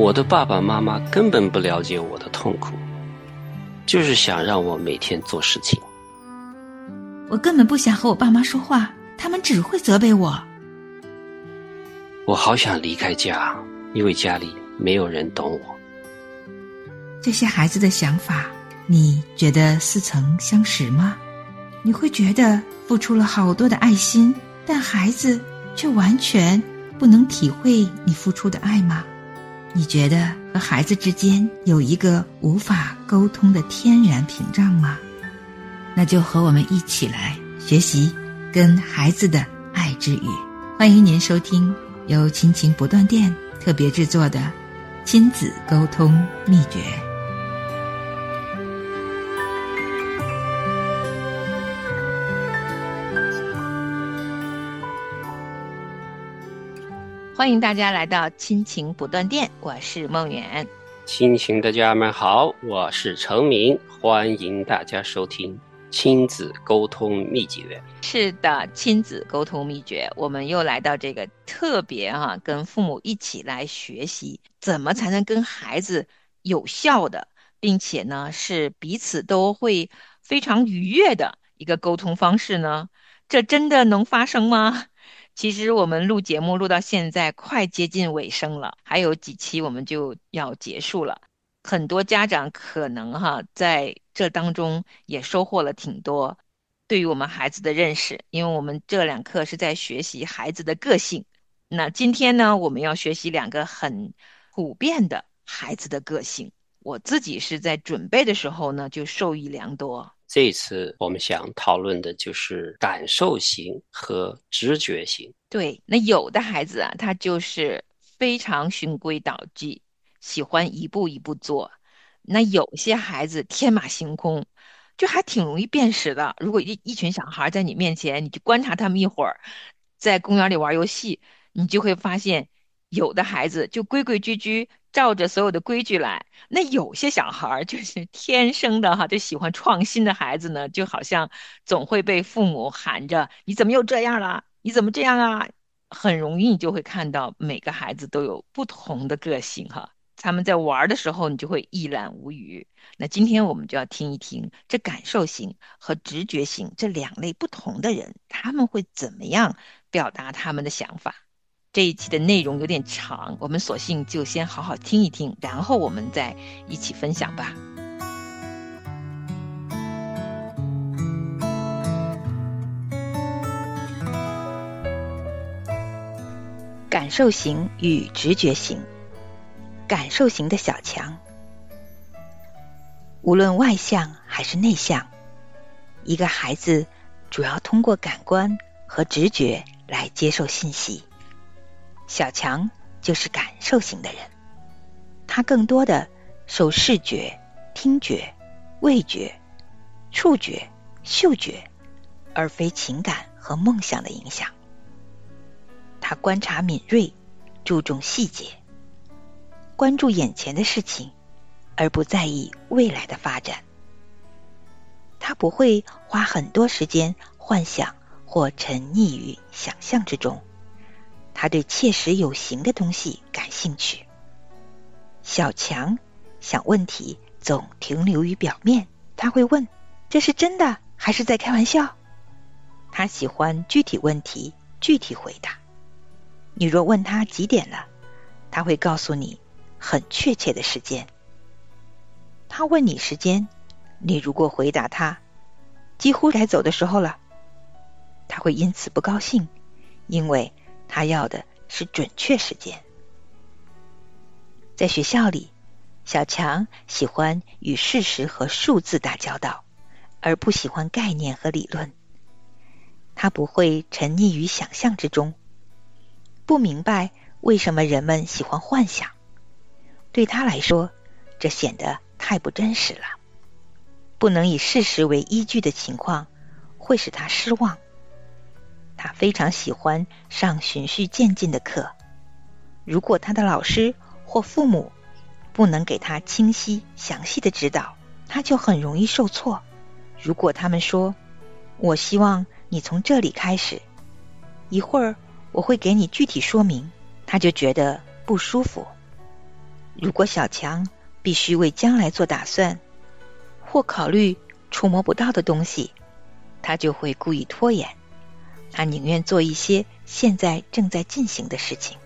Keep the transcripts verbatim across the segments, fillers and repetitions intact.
我的爸爸妈妈根本不了解我的痛苦，就是想让我每天做事情。 我根本不想和我爸妈说话，他们只会责备我。 我好想离开家，因为家里没有人懂我。 这些孩子的想法，你觉得似曾相识吗？你会觉得付出了好多的爱心，但孩子却完全不能体会你付出的爱吗？你觉得和孩子之间有一个无法沟通的天然屏障吗？那就和我们一起来学习跟孩子的爱之语。欢迎您收听由亲情不断电特别制作的亲子沟通秘诀。 欢迎大家来到亲情不断电，我是梦圆。 亲情的家人们好，我是程明，欢迎大家收听亲子沟通秘诀。 是的，亲子沟通秘诀，我们又来到这个特别哈、啊，跟父母一起来学习，怎么才能跟孩子有效的，并且呢是彼此都会非常愉悦的一个沟通方式呢？这真的能发生吗？其实我们录节目录到现在快接近尾声了，还有几期我们就要结束了。很多家长可能哈在这当中也收获了挺多对于我们孩子的认识，因为我们这两课是在学习孩子的个性。那今天呢，我们要学习两个很普遍的孩子的个性。我自己是在准备的时候呢，就受益良多。 这一次我们想讨论的就是感受型和直觉型。 对，那有的孩子啊，他就是非常循规蹈矩，喜欢一步一步做。那有些孩子天马行空，就还挺容易辨识的。如果一一群小孩在你面前，你就观察他们一会儿，在公园里玩游戏，你就会发现，有的孩子就规规矩矩，照着所有的规矩来。那有些小孩儿就是天生的哈，就喜欢创新的孩子呢，就好像总会被父母喊着：“你怎么又这样了？你怎么这样啊？”很容易你就会看到每个孩子都有不同的个性哈。他们在玩的时候，你就会一览无余。那今天我们就要听一听这感受型和直觉型这两类不同的人，他们会怎么样表达他们的想法。这一期的内容有点长，我们索性就先好好听一听，然后我们再一起分享吧。感受型与直觉型。感受型的小强，无论外向还是内向，一个孩子主要通过感官和直觉来接受信息。小强就是感受型的人，他更多的受视觉、听觉、味觉、触觉、嗅觉，而非情感和梦想的影响。他观察敏锐，注重细节，关注眼前的事情，而不在意未来的发展。他不会花很多时间幻想或沉溺于想象之中，他对切实有形的东西感兴趣。小强想问题总停留于表面，他会问：这是真的还是在开玩笑？他喜欢具体问题具体回答。你若问他几点了，他会告诉你很确切的时间。他问你时间，你如果回答他几乎该走的时候了，他会因此不高兴，因为他要的是准确时间。在学校里，小强喜欢与事实和数字打交道，而不喜欢概念和理论。他不会沉溺于想象之中，不明白为什么人们喜欢幻想。对他来说，这显得太不真实了。不能以事实为依据的情况会使他失望。他非常喜欢上循序渐进的课。如果他的老师或父母不能给他清晰详细的指导，他就很容易受挫。如果他们说：我希望你从这里开始，一会儿我会给你具体说明，他就觉得不舒服。 如果小强必须为将来做打算，或考虑触摸不到的东西，他就会故意拖延，他宁愿做一些现在正在进行的事情。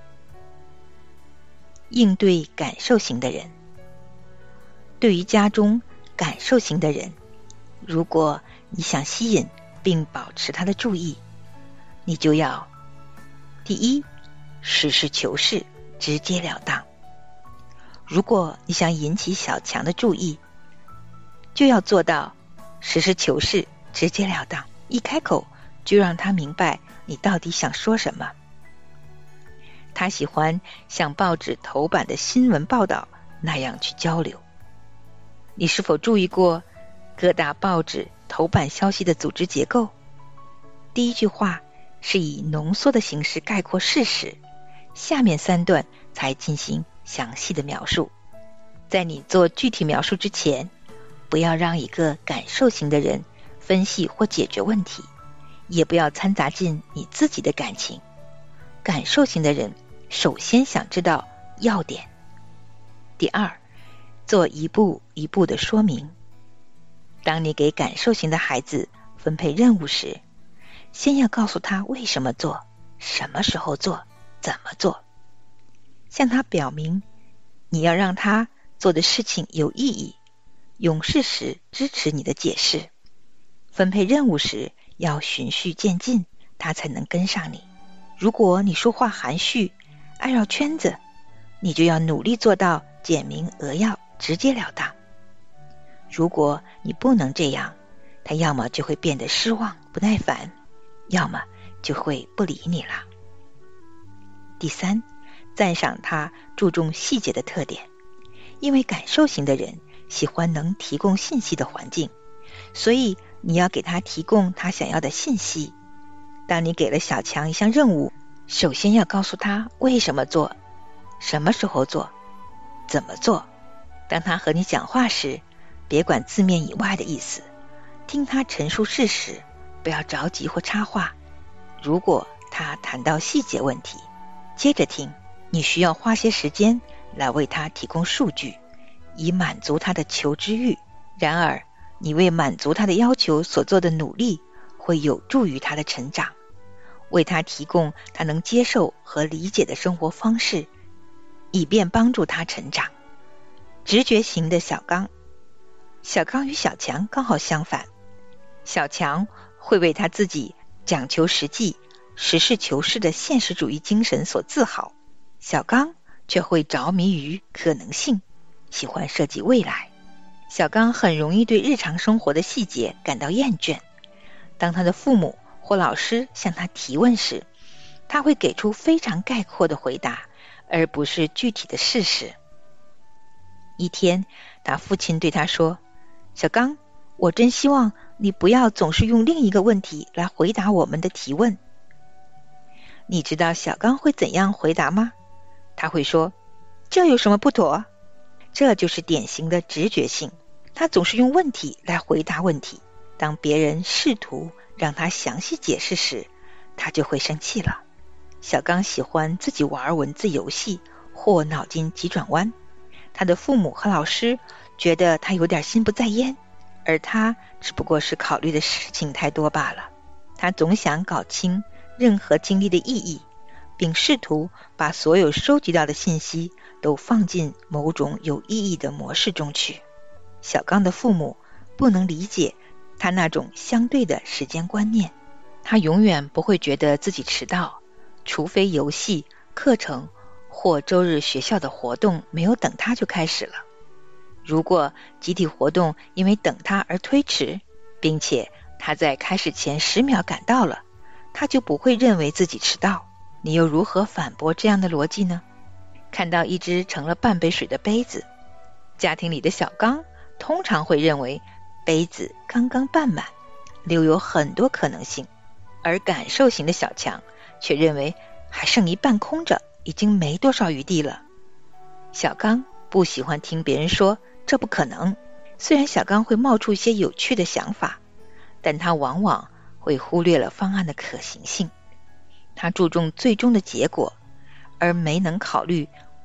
应对感受型的人。对于家中感受型的人，如果你想吸引并保持他的注意，你就要第一，实事求是，直截了当。如果你想引起小强的注意，就要做到实事求是，直截了当，一开口就让他明白你到底想说什么。他喜欢像报纸头版的新闻报道那样去交流。你是否注意过各大报纸头版消息的组织结构？第一句话是以浓缩的形式概括事实，下面三段才进行详细的描述。在你做具体描述之前，不要让一个感受型的人分析或解决问题，也不要掺杂进你自己的感情。感受型的人首先想知道要点。第二，做一步一步的说明。当你给感受型的孩子分配任务时，先要告诉他为什么做，什么时候做，怎么做，向他表明你要让他做的事情有意义，用事实支持你的解释。分配任务时要循序渐进，他才能跟上你。如果你说话含蓄，爱绕圈子，你就要努力做到简明扼要，直截了当。如果你不能这样，他要么就会变得失望不耐烦，要么就会不理你了。第三，赞赏他注重细节的特点。因为感受型的人喜欢能提供信息的环境，所以你要给他提供他想要的信息。当你给了小强一项任务，首先要告诉他为什么做，什么时候做，怎么做。当他和你讲话时，别管字面以外的意思，听他陈述事实，不要着急或插话。如果他谈到细节问题，接着听。你需要花些时间来为他提供数据，以满足他的求知欲。然而，你为满足他的要求所做的努力，会有助于他的成长。为他提供他能接受和理解的生活方式，以便帮助他成长。直觉型的小刚。小刚与小强刚好相反。小强会为他自己讲求实际、实事求是的现实主义精神所自豪，小刚却会着迷于可能性，喜欢设计未来。小刚很容易对日常生活的细节感到厌倦。当他的父母或老师向他提问时，他会给出非常概括的回答，而不是具体的事实。一天，他父亲对他说：小刚，我真希望你不要总是用另一个问题来回答我们的提问。你知道小刚会怎样回答吗？他会说：这有什么不妥？这就是典型的直觉性，他总是用问题来回答问题。当别人试图让他详细解释时，他就会生气了。小刚喜欢自己玩文字游戏或脑筋急转弯，他的父母和老师觉得他有点心不在焉，而他只不过是考虑的事情太多罢了。他总想搞清任何经历的意义，并试图把所有收集到的信息都放进某种有意义的模式中去。小刚的父母不能理解他那种相对的时间观念，他永远不会觉得自己迟到，除非游戏、课程或周日学校的活动没有等他就开始了。如果集体活动因为等他而推迟，并且他在开始前十秒赶到了，他就不会认为自己迟到。你又如何反驳这样的逻辑呢？看到一只盛了半杯水的杯子，家庭里的小刚通常会认为杯子刚刚半满，留有很多可能性，而感受型的小强却认为还剩一半空着，已经没多少余地了。小刚不喜欢听别人说这不可能，虽然小刚会冒出一些有趣的想法，但他往往会忽略了方案的可行性。他注重最终的结果，而没能考虑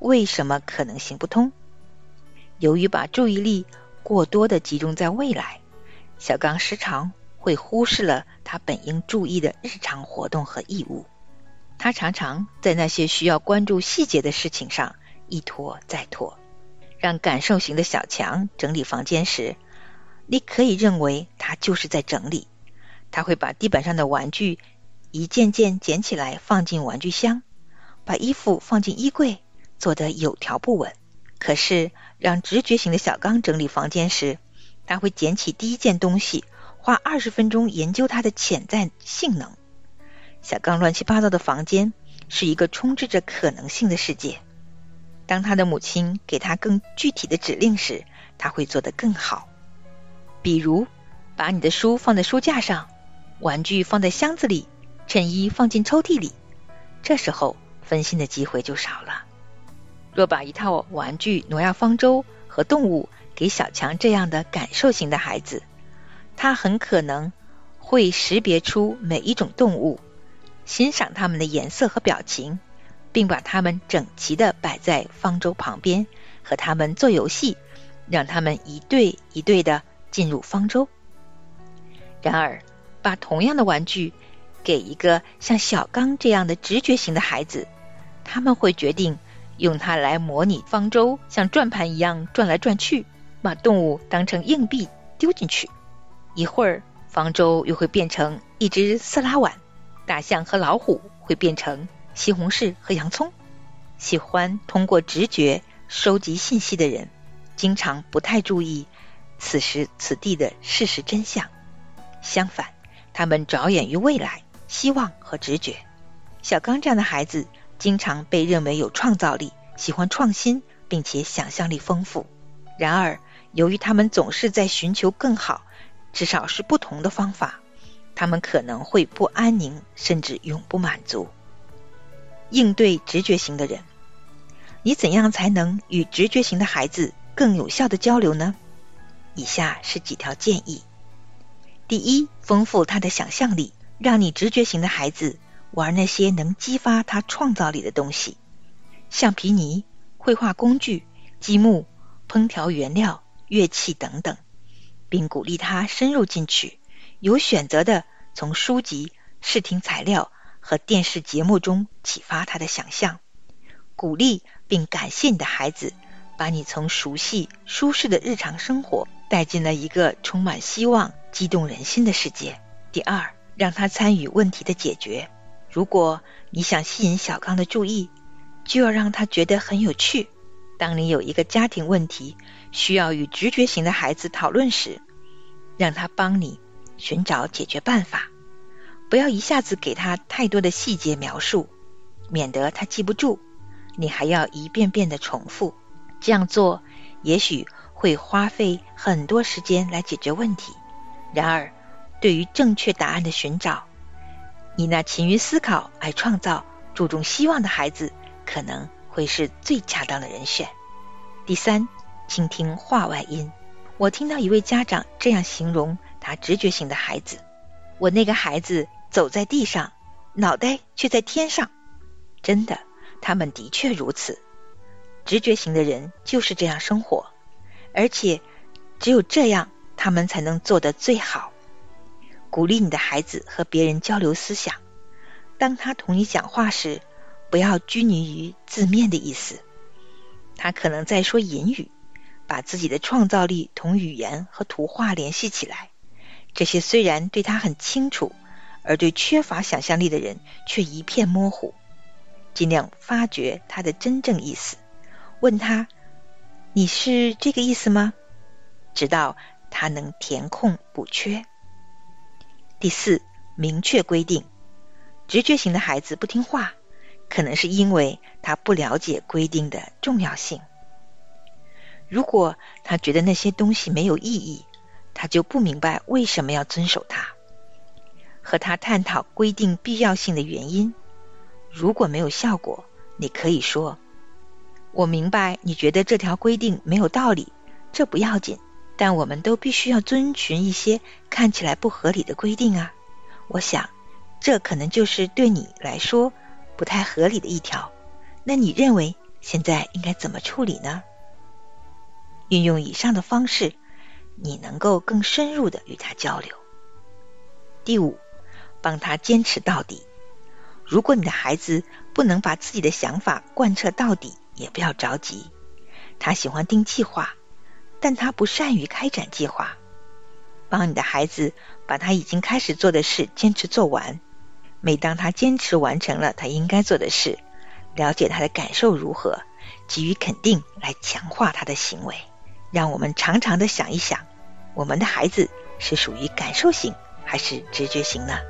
为什么可能行不通。由于把注意力过多的集中在未来，小刚时常会忽视了他本应注意的日常活动和义务。他常常在那些需要关注细节的事情上一拖再拖。让感受型的小强整理房间时，你可以认为他就是在整理。他会把地板上的玩具一件件捡起来放进玩具箱，把衣服放进衣柜，做得有条不紊。可是让直觉型的小刚整理房间时，他会捡起第一件东西，花二十分钟研究它的潜在性能。小刚乱七八糟的房间是一个充斥着可能性的世界。当他的母亲给他更具体的指令时，他会做得更好。比如，把你的书放在书架上，玩具放在箱子里，衬衣放进抽屉里。这时候分心的机会就少了。若把一套玩具挪亚方舟和动物给小强这样的感受型的孩子，他很可能会识别出每一种动物，欣赏它们的颜色和表情，并把它们整齐地摆在方舟旁边，和它们做游戏，让它们一对一对地进入方舟。然而，把同样的玩具给一个像小刚这样的直觉型的孩子，他们会决定用它来模拟方舟像转盘一样转来转去，把动物当成硬币丢进去。一会儿，方舟又会变成一只色拉碗，大象和老虎会变成西红柿和洋葱。喜欢通过直觉收集信息的人，经常不太注意此时此地的事实真相。相反，他们着眼于未来、希望和直觉。小刚这样的孩子经常被认为有创造力，喜欢创新，并且想象力丰富。然而，由于他们总是在寻求更好，至少是不同的方法，他们可能会不安宁，甚至永不满足。应对直觉型的人，你怎样才能与直觉型的孩子更有效的交流呢？以下是几条建议。第一，丰富他的想象力，让你直觉型的孩子玩那些能激发他创造力的东西，橡皮泥、绘画工具、积木、烹调原料、乐器等等，并鼓励他深入进去，有选择的从书籍、视听材料和电视节目中启发他的想象。鼓励并感谢你的孩子，把你从熟悉、舒适的日常生活带进了一个充满希望、激动人心的世界。第二，让他参与问题的解决。如果你想吸引小刚的注意，就要让他觉得很有趣。当你有一个家庭问题需要与直觉型的孩子讨论时，让他帮你寻找解决办法。不要一下子给他太多的细节描述，免得他记不住，你还要一遍遍的重复。这样做也许会花费很多时间来解决问题，然而对于正确答案的寻找，你那勤于思考、爱创造、注重希望的孩子可能会是最恰当的人选。第三，倾听话外音。我听到一位家长这样形容他直觉型的孩子：我那个孩子走在地上，脑袋却在天上。真的，他们的确如此。直觉型的人就是这样生活，而且只有这样，他们才能做得最好。鼓励你的孩子和别人交流思想。当他同你讲话时，不要拘泥于字面的意思。他可能在说隐语，把自己的创造力同语言和图画联系起来。这些虽然对他很清楚，而对缺乏想象力的人却一片模糊。尽量发掘他的真正意思，问他：你是这个意思吗？直到他能填空补缺。第四，明确规定。直觉型的孩子不听话，可能是因为他不了解规定的重要性。如果他觉得那些东西没有意义，他就不明白为什么要遵守它。和他探讨规定必要性的原因。如果没有效果，你可以说：我明白你觉得这条规定没有道理，这不要紧，但我们都必须要遵循一些看起来不合理的规定啊。我想这可能就是对你来说不太合理的一条，那你认为现在应该怎么处理呢？运用以上的方式，你能够更深入的与他交流。第五，帮他坚持到底。如果你的孩子不能把自己的想法贯彻到底，也不要着急。他喜欢定计划，但他不善于开展计划。帮你的孩子把他已经开始做的事坚持做完。每当他坚持完成了他应该做的事，了解他的感受如何，给予肯定来强化他的行为。让我们常常的想一想，我们的孩子是属于感受型还是直觉型呢？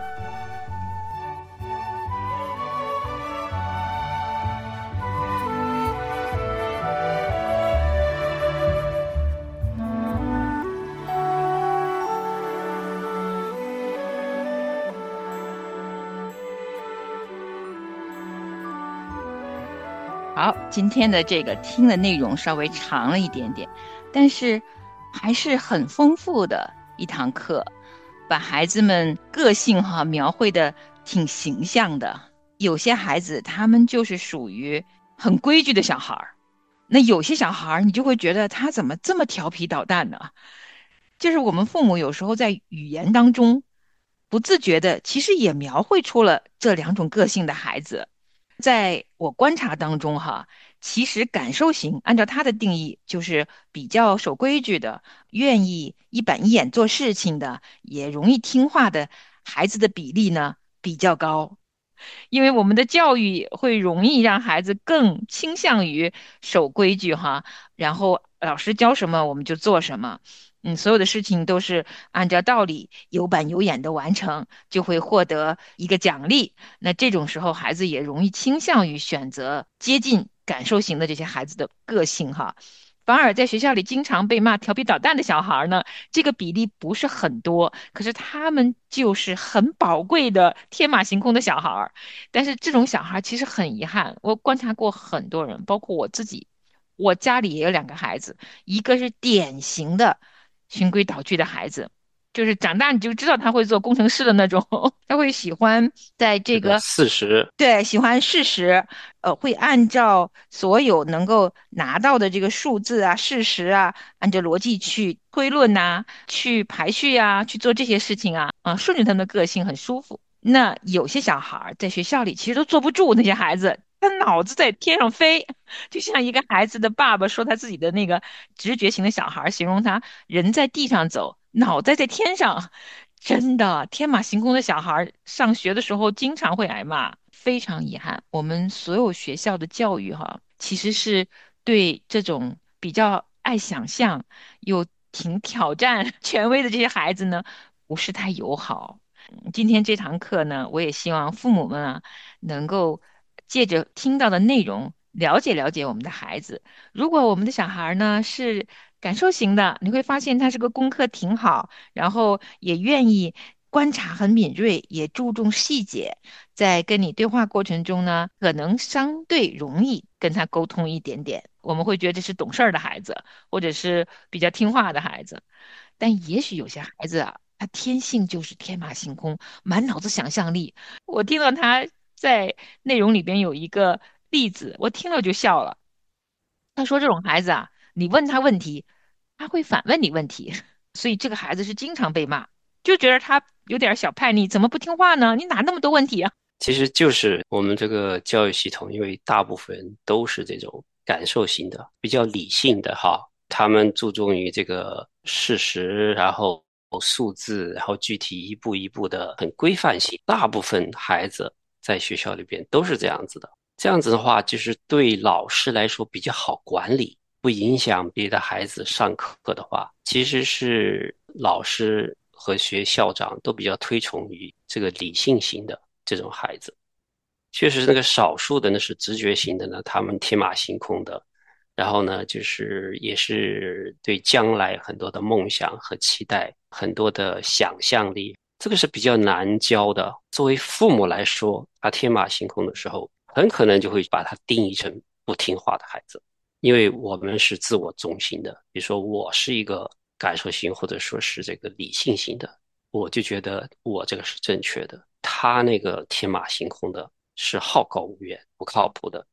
好，今天的这个听的内容稍微长了一点点，但是还是很丰富的一堂课，把孩子们个性哈描绘的挺形象的。有些孩子他们就是属于很规矩的小孩儿，那有些小孩儿你就会觉得他怎么这么调皮捣蛋呢？就是我们父母有时候在语言当中不自觉的，其实也描绘出了这两种个性的孩子。在我观察当中哈，其实感受型按照他的定义就是比较守规矩的，愿意一板一眼做事情的，也容易听话的孩子的比例呢比较高。因为我们的教育会容易让孩子更倾向于守规矩哈，然后老师教什么我们就做什么，嗯，所有的事情都是按照道理有板有眼的完成，就会获得一个奖励。那这种时候，孩子也容易倾向于选择接近感受型的这些孩子的个性哈。反而在学校里经常被骂调皮捣蛋的小孩呢，这个比例不是很多，可是他们就是很宝贵的天马行空的小孩。但是这种小孩其实很遗憾，我观察过很多人，包括我自己，我家里也有两个孩子，一个是典型的循规蹈矩的孩子，就是长大你就知道他会做工程师的那种，他会喜欢在这这个个四十， 对，喜欢事实，呃，会按照所有能够拿到的这个数字啊、事实啊，按照逻辑去推论呐、去排序啊，去做这些事情啊，啊，顺着他们的个性很舒服。那有些小孩儿在学校里其实都坐不住，那些孩子他脑子在天上飞，就像一个孩子的爸爸说他自己的那个直觉型的小孩儿，形容他人在地上走，脑袋在天上。真的，天马行空的小孩儿上学的时候经常会挨骂，非常遗憾。我们所有学校的教育哈，其实是对这种比较爱想象又挺挑战权威的这些孩子呢，不是太友好。嗯今天这堂课呢，我也希望父母们啊，能够借着听到的内容，了解了解我们的孩子。如果我们的小孩儿呢是感受型的，你会发现他是个功课挺好，然后也愿意观察很敏锐，也注重细节，在跟你对话过程中呢，可能相对容易跟他沟通一点点。我们会觉得这是懂事儿的孩子，或者是比较听话的孩子。但也许有些孩子啊，他天性就是天马行空，满脑子想象力。我听到他在内容里边有一个例子，我听了就笑了。他说这种孩子啊，你问他问题，他会反问你问题，所以这个孩子是经常被骂，就觉得他有点小叛逆，怎么不听话呢？你哪那么多问题啊？ 其实就是我们这个教育系统，因为大部分人都是这种感受型的，比较理性的哈，他们注重于这个事实，然后数字，然后具体一步一步的很规范性。大部分孩子在学校里边都是这样子的，这样子的话，就是对老师来说比较好管理，不影响别的孩子上课的话，其实是老师和学校长都比较推崇于这个理性型的这种孩子。确实，那个少数的那是直觉型的呢，他们天马行空的，然后呢，就是也是对将来很多的梦想和期待，很多的想象力，这个是比较难教的。作为父母来说，他天马行空的时候，很可能就会把他定义成不听话的孩子，因为我们是自我中心的。比如说，我是一个感受型，或者说是这个理性型的，我就觉得我这个是正确的。他那个天马行空的是好高骛远、不靠谱的，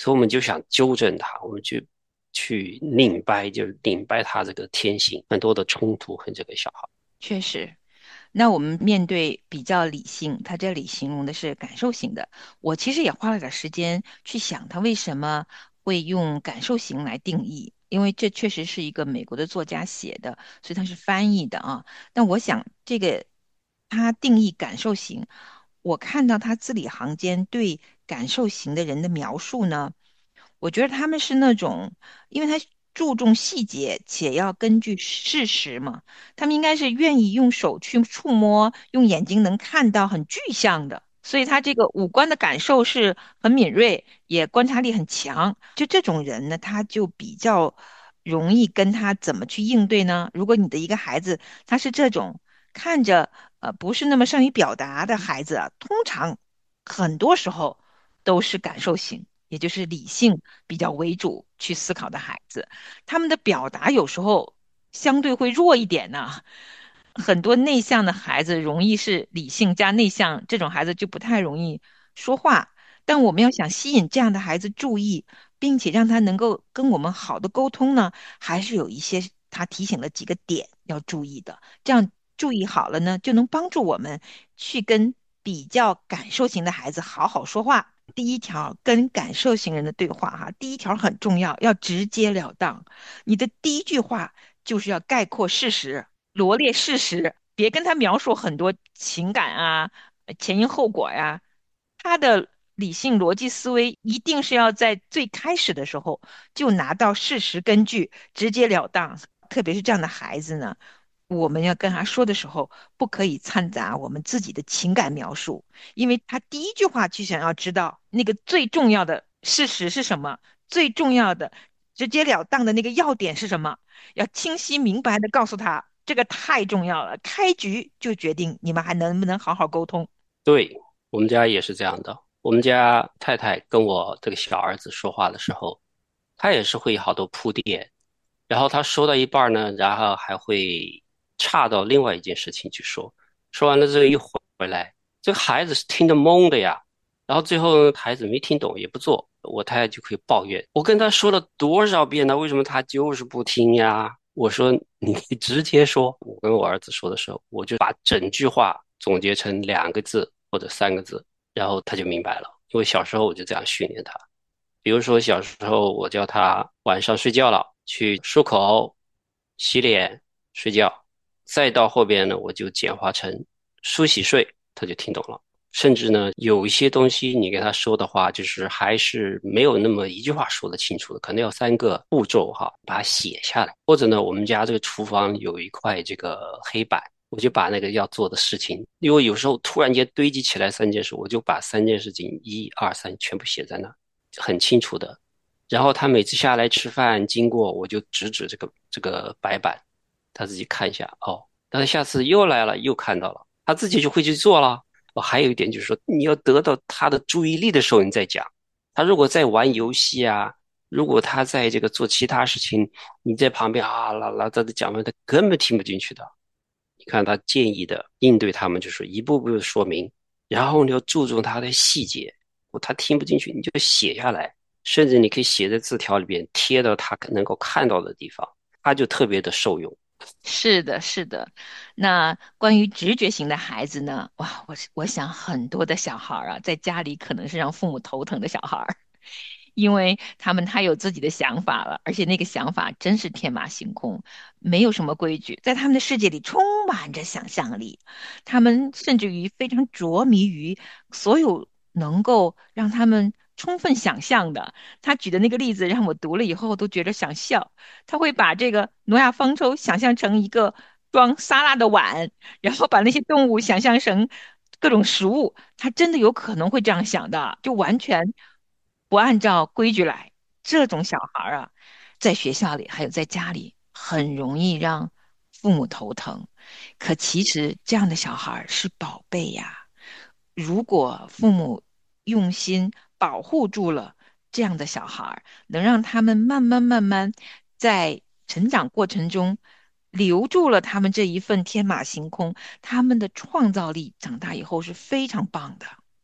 所以我们就想纠正他，我们就去拧掰，就是拧掰他这个天性，很多的冲突和这个小孩。 确实。那我们面对比较理性，他这里形容的是感受型的。我其实也花了点时间去想，他为什么会用感受型来定义，因为这确实是一个美国的作家写的，所以他是翻译的啊。但我想，这个他定义感受型，我看到他字里行间对感受型的人的描述呢。我觉得他们是那种，因为他注重细节，且要根据事实嘛，他们应该是愿意用手去触摸，用眼睛能看到很具象的，所以他这个五官的感受是很敏锐，也观察力很强。就这种人呢，他就比较容易跟他怎么去应对呢？如果你的一个孩子他是这种看着呃不是那么善于表达的孩子啊，通常很多时候都是感受型。也就是理性比较为主去思考的孩子，他们的表达有时候相对会弱一点呢。很多内向的孩子容易是理性加内向，这种孩子就不太容易说话。但我们要想吸引这样的孩子注意，并且让他能够跟我们好的沟通呢，还是有一些他提醒了几个点要注意的。这样注意好了呢，就能帮助我们去跟比较感受型的孩子好好说话。第一条，跟感受型人的对话哈，第一条很重要，要直截了当。你的第一句话就是要概括事实，罗列事实，别跟他描述很多情感啊、呃前因后果呀。他的理性逻辑思维一定是要在最开始的时候就拿到事实根据，直截了当。特别是这样的孩子呢，我们要跟他说的时候，不可以掺杂我们自己的情感描述，因为他第一句话就想要知道那个最重要的事实是什么，最重要的直截了当的那个要点是什么，要清晰明白的告诉他，这个太重要了。开局就决定你们还能不能好好沟通。 对，我们家也是这样的。我们家太太跟我这个小儿子说话的时候，他也是会好多铺垫，然后他说到一半儿呢，然后还会岔到另外一件事情去说，说完了之后一回来，这个孩子是听得懵的呀。然后最后呢孩子没听懂也不做，我太太就可以抱怨，我跟他说了多少遍了，为什么他就是不听呀？我说你直接说。我跟我儿子说的时候，我就把整句话总结成两个字或者三个字，然后他就明白了。因为小时候我就这样训练他。比如说小时候我叫他晚上睡觉了，去漱口、洗脸、睡觉，再到后边呢，我就简化成梳洗睡，他就听懂了。甚至呢，有一些东西你跟他说的话，就是还是没有那么一句话说得清楚的，可能要三个步骤哈，把它写下来。或者呢，我们家这个厨房有一块这个黑板，我就把那个要做的事情，因为有时候突然间堆积起来三件事，我就把三件事情一二三全部写在那，很清楚的。然后他每次下来吃饭经过，我就指指这个这个白板，他自己看一下哦。但是下次又来了，又看到了，他自己就会去做了。哦，还有一点就是说，你要得到他的注意力的时候，你再讲。他如果在玩游戏啊，如果他在这个做其他事情，你在旁边啊啦啦在这讲完，他根本听不进去的。你看他建议的应对他们，就是一步步的说明，然后你要注重他的细节。他听不进去，你就写下来，甚至你可以写在字条里边，贴到他能够看到的地方，他就特别的受用。 是的，是的。那关于直觉型的孩子呢？哇，我是我想很多的小孩儿啊，在家里可能是让父母头疼的小孩儿，因为他们太有自己的想法了，而且那个想法真是天马行空，没有什么规矩，在他们的世界里充满着想象力。他们甚至于非常着迷于所有能够让他们充分想象的。他举的那个例子让我读了以后都觉得想笑。他会把这个挪亚方舟想象成一个装沙拉的碗，然后把那些动物想象成各种食物。他真的有可能会这样想的，就完全不按照规矩来。这种小孩儿啊，在学校里还有在家里，很容易让父母头疼。可其实这样的小孩儿是宝贝呀。如果父母用心保护住了这样的小孩儿，能让他们慢慢慢慢在成长过程中留住了他们这一份天马行空，他们的创造力长大以后是非常棒的。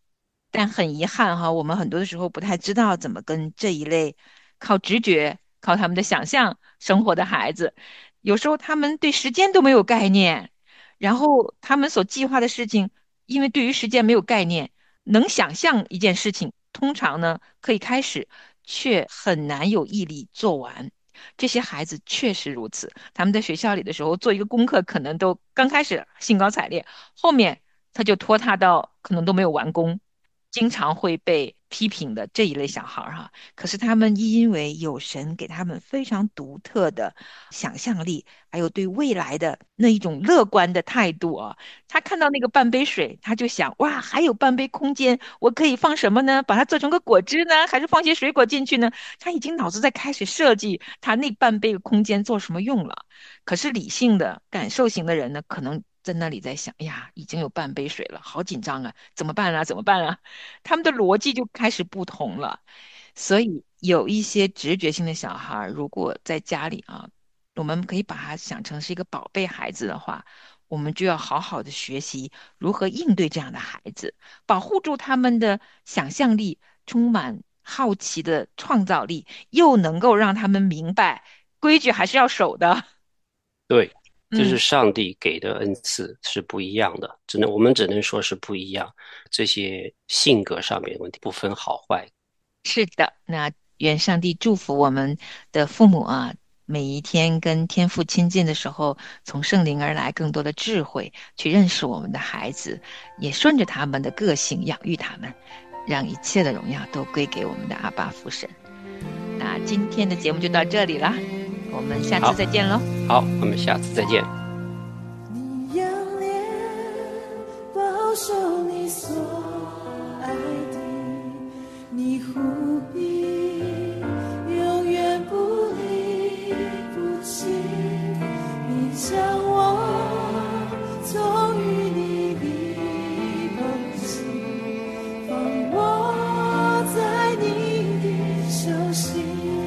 但很遗憾哈，我们很多的时候不太知道怎么跟这一类靠直觉、靠他们的想象生活的孩子，有时候他们对时间都没有概念，然后他们所计划的事情，因为对于时间没有概念，能想象一件事情，通常呢可以开始，却很难有毅力做完。这些孩子确实如此，他们在学校里的时候做一个功课，可能都刚开始兴高采烈，后面他就拖沓到可能都没有完工，经常会被批评的这一类小孩儿哈。可是他们因为有神给他们非常独特的想象力，还有对未来的那一种乐观的态度啊，他看到那个半杯水，他就想哇，还有半杯空间，我可以放什么呢？把它做成个果汁呢，还是放些水果进去呢？他已经脑子在开始设计他那半杯的空间做什么用了。可是理性的、感受型的人呢，可能在那里在想，哎呀，已经有半杯水了，好紧张啊，怎么办啊？怎么办啊？他们的逻辑就开始不同了。所以有一些直觉性的小孩儿，如果在家里啊，我们可以把他想成是一个宝贝孩子的话，我们就要好好的学习如何应对这样的孩子，保护住他们的想象力，充满好奇的创造力，又能够让他们明白规矩还是要守的。 对，就嗯。 是上帝给的恩赐是不一样的，只能我们只能说是不一样。这些性格上面的问题不分好坏。 是的，那愿上帝祝福我们的父母啊，每一天跟天父亲近的时候，从圣灵而来更多的智慧，去认识我们的孩子，也顺着他们的个性养育他们，让一切的荣耀都归给我们的阿爸父神。那今天的节目就到这里了，我们下次再见喽。 好，我们下次再见。 你仰脸保守你所爱的，你护庇永远不离不弃，你将我从与你的梦境，放我在你的手心。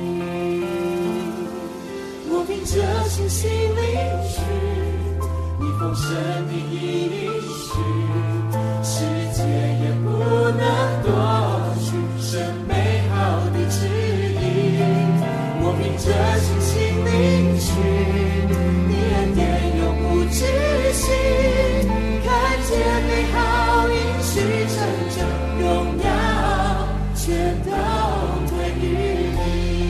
我凭着信心领取你丰盛的应许，世界也不能夺取神美好的旨意。我凭着信心领取你恩典永不止息，看见美好应许成就，荣耀全都归于你。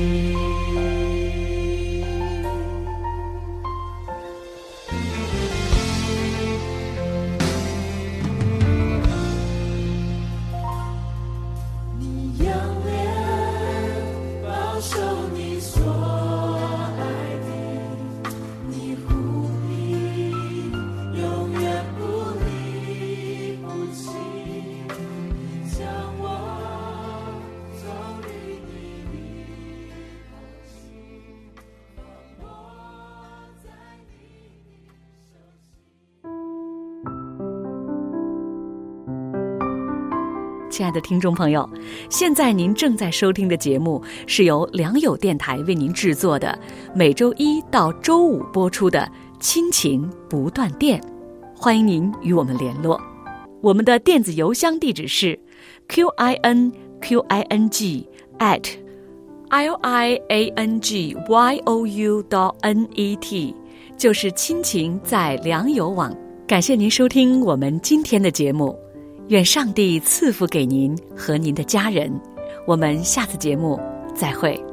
亲爱的听众朋友，现在您正在收听的节目是由良友电台为您制作的，每周一到周五播出的亲情不断电，欢迎您与我们联络。我们的电子邮箱地址是 q i n q i n g at l i a n g y o u dot n e t， 就是亲情在良友网。感谢您收听我们今天的节目，愿上帝赐福给您和您的家人，我们下次节目再会。